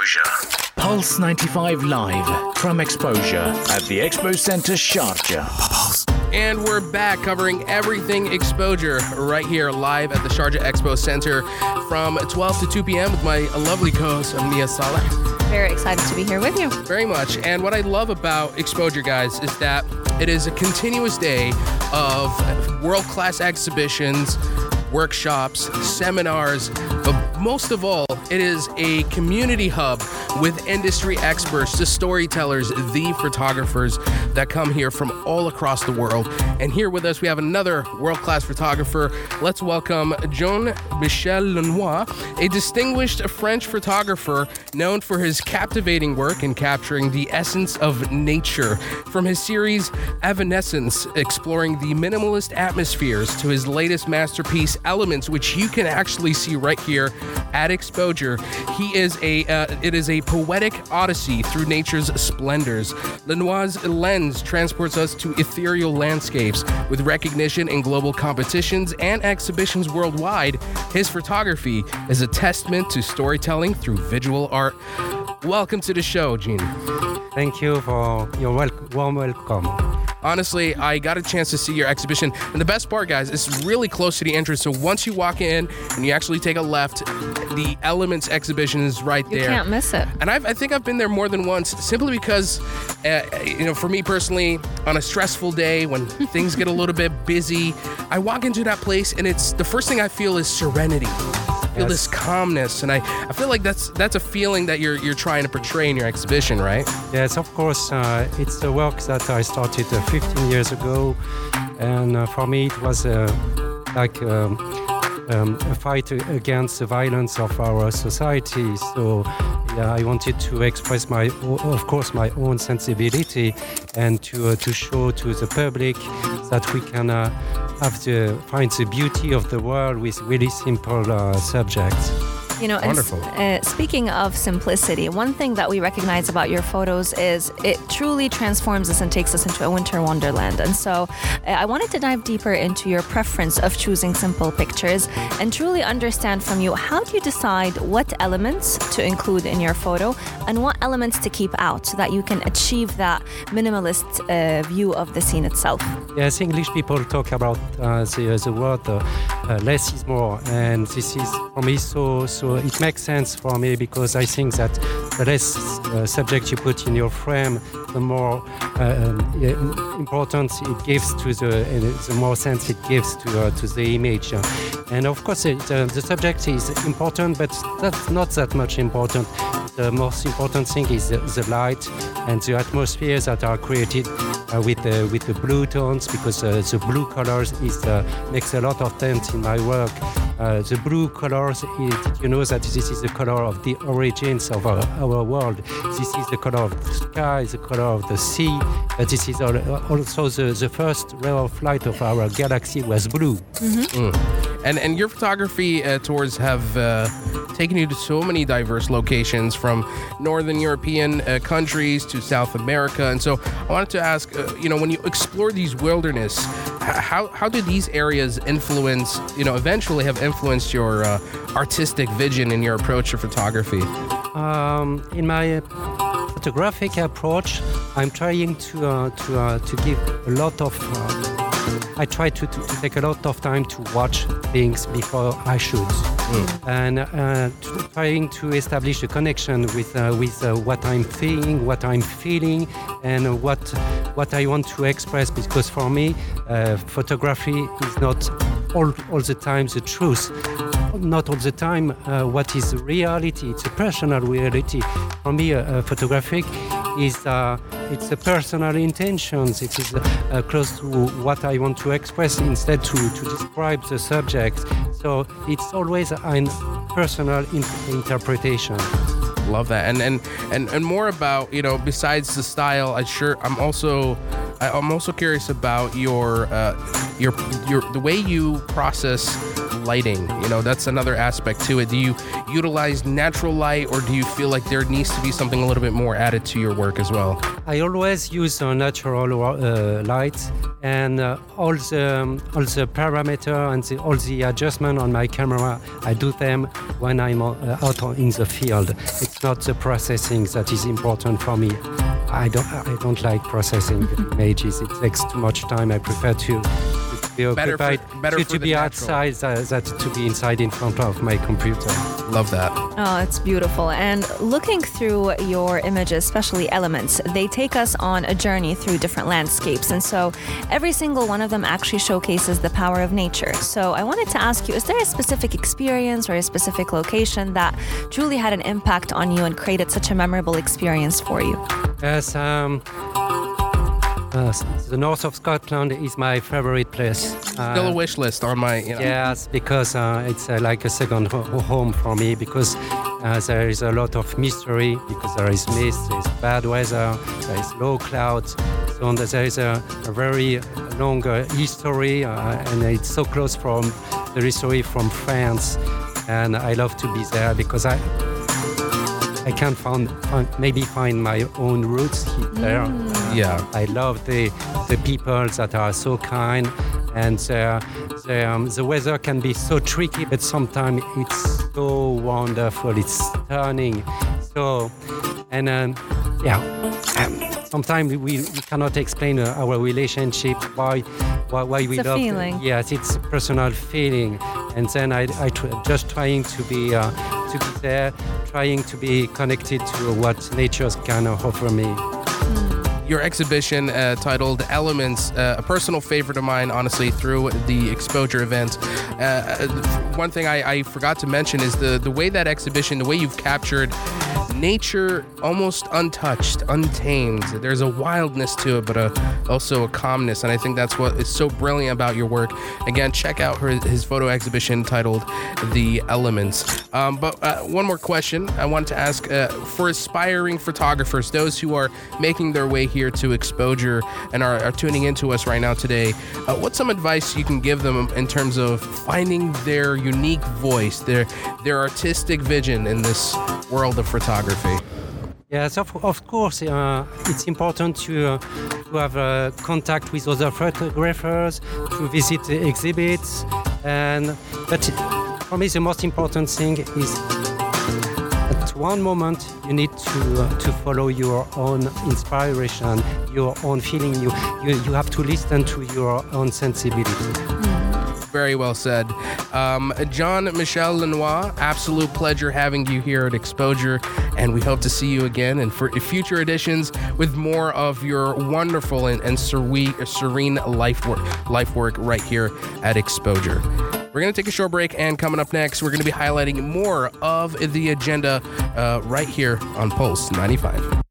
Exposure. Pulse 95 live from Exposure at the Expo Center, Sharjah. And we're back covering everything Exposure right here live at the Sharjah Expo Center from 12 to 2 p.m. with my lovely co-host, Mia Saleh. Very excited to be here with you. Very much. And what I love about Exposure, guys, is that it is a continuous day of world-class exhibitions, workshops, seminars, but most of all, it is a community hub with industry experts, the storytellers, the photographers that come here from all across the world. And here with us, we have another world-class photographer. Let's welcome Jean-Michel Lenoir, a distinguished French photographer known for his captivating work in capturing the essence of nature. From his series Evanescence, exploring the minimalist atmospheres, to his latest masterpiece, Elements, which you can actually see right here at Exposure. It is a poetic odyssey through nature's splendors. Lenoir's lens transports us to ethereal landscapes with recognition in global competitions and exhibitions worldwide. His photography is a testament to storytelling through visual art. Welcome to the show, Gene. Thank you for your warm welcome. Honestly, I got a chance to see your exhibition. And the best part, guys, it's really close to the entrance. So once you walk in and you actually take a left, the Elements exhibition is right there. You can't miss it. And I think I've been there more than once, simply because, for me personally, on a stressful day when things get a little bit busy, I walk into that place and it's the first thing I feel is serenity. I feel this calmness, and I feel like that's a feeling that you're trying to portray in your exhibition, right? Yes, of course. It's a work that I started 15 years ago, and for me it was like a fight against the violence of our society. So I wanted to express my own sensibility and to show to the public that we can find the beauty of the world with really simple subjects. Wonderful. Speaking of simplicity, one thing that we recognize about your photos is it truly transforms us and takes us into a winter wonderland. And so I wanted to dive deeper into your preference of choosing simple pictures and truly understand from you, how do you decide what elements to include in your photo and what elements to keep out so that you can achieve that minimalist view of the scene itself? Yes, English people talk about the word less is more, and this is for me so it makes sense for me, because I think that the less subject you put in your frame, the more importance it gives to the more sense it gives to the image. And of course, the subject is important, but that's not that much important. The most important thing is the light and the atmospheres that are created with the blue tones, because the blue colors makes a lot of sense in my work. The blue colors, did you know that this is the color of the origins of our world? This is the color of the sky, the color of the sea, but this is also the first ray of light of our galaxy was blue. Mm-hmm. And your photography tours have taken you to so many diverse locations, from Northern European countries to South America. And so I wanted to ask, when you explore these wilderness, how do these areas eventually have influenced your artistic vision in your approach to photography? In my photographic approach, I'm trying to give a lot of I try to take a lot of time to watch things before I shoot, and trying to establish a connection with what I'm feeling, what I'm feeling, and what I want to express. Because for me, photography is not all the time the truth. Not all the time what is reality. It's a personal reality. For me, photographic is it's a personal intentions. It is close to what I want to express instead to describe the subject. So it's always a personal interpretation. Love that. And more about, besides the style, I'm also curious about your the way you process lighting? You know, that's another aspect to it. Do you utilize natural light, or do you feel like there needs to be something a little bit more added to your work as well? I always use natural light, and all the parameter and all the adjustment on my camera, I do them when I'm out in the field. It's not the processing that is important for me. I don't like processing images. It takes too much time. I prefer to be occupied, to be outside than to be inside in front of my computer. Love that. Oh, it's beautiful. And looking through your images, especially elements, they take us on a journey through different landscapes. And so every single one of them actually showcases the power of nature. So I wanted to ask you, is there a specific experience or a specific location that truly had an impact on you and created such a memorable experience for you? Yes, the north of Scotland is my favorite place. Still a wish list on my... Yes, because it's like a second home for me, because there is a lot of mystery, because there is mist, there is bad weather, there is low clouds. So there is a very long history, and it's so close from the history from France. And I love to be there because I can find my own roots there. Yeah, I love the people that are so kind, and the weather can be so tricky, but sometimes it's so wonderful. It's stunning. So, and sometimes we cannot explain our relationship, why we love. Feeling. Yes, it's a personal feeling, and then I just trying to be there, trying to be connected to what nature can offer me. Your exhibition titled Elements, a personal favorite of mine, honestly, through the Exposure event. One thing I forgot to mention is the way that exhibition, the way you've captured nature almost untouched, untamed. There's a wildness to it, but also a calmness, and I think that's what is so brilliant about your work. Again, check out his photo exhibition titled The Elements. But one more question I wanted to ask, for aspiring photographers, those who are making their way here to Exposure and are tuning into us right now today, what's some advice you can give them in terms of finding their unique voice, their artistic vision in this world of photography? Yes, of course, it's important to have contact with other photographers, to visit exhibits, but for me the most important thing is at one moment you need to follow your own inspiration, your own feeling. You have to listen to your own sensibility. Very well said. Jean-Michel Lenoir, absolute pleasure having you here at Exposure, and we hope to see you again and for future editions with more of your wonderful and serene life work right here at Exposure. We're going to take a short break, and coming up next, we're going to be highlighting more of the agenda right here on Pulse 95.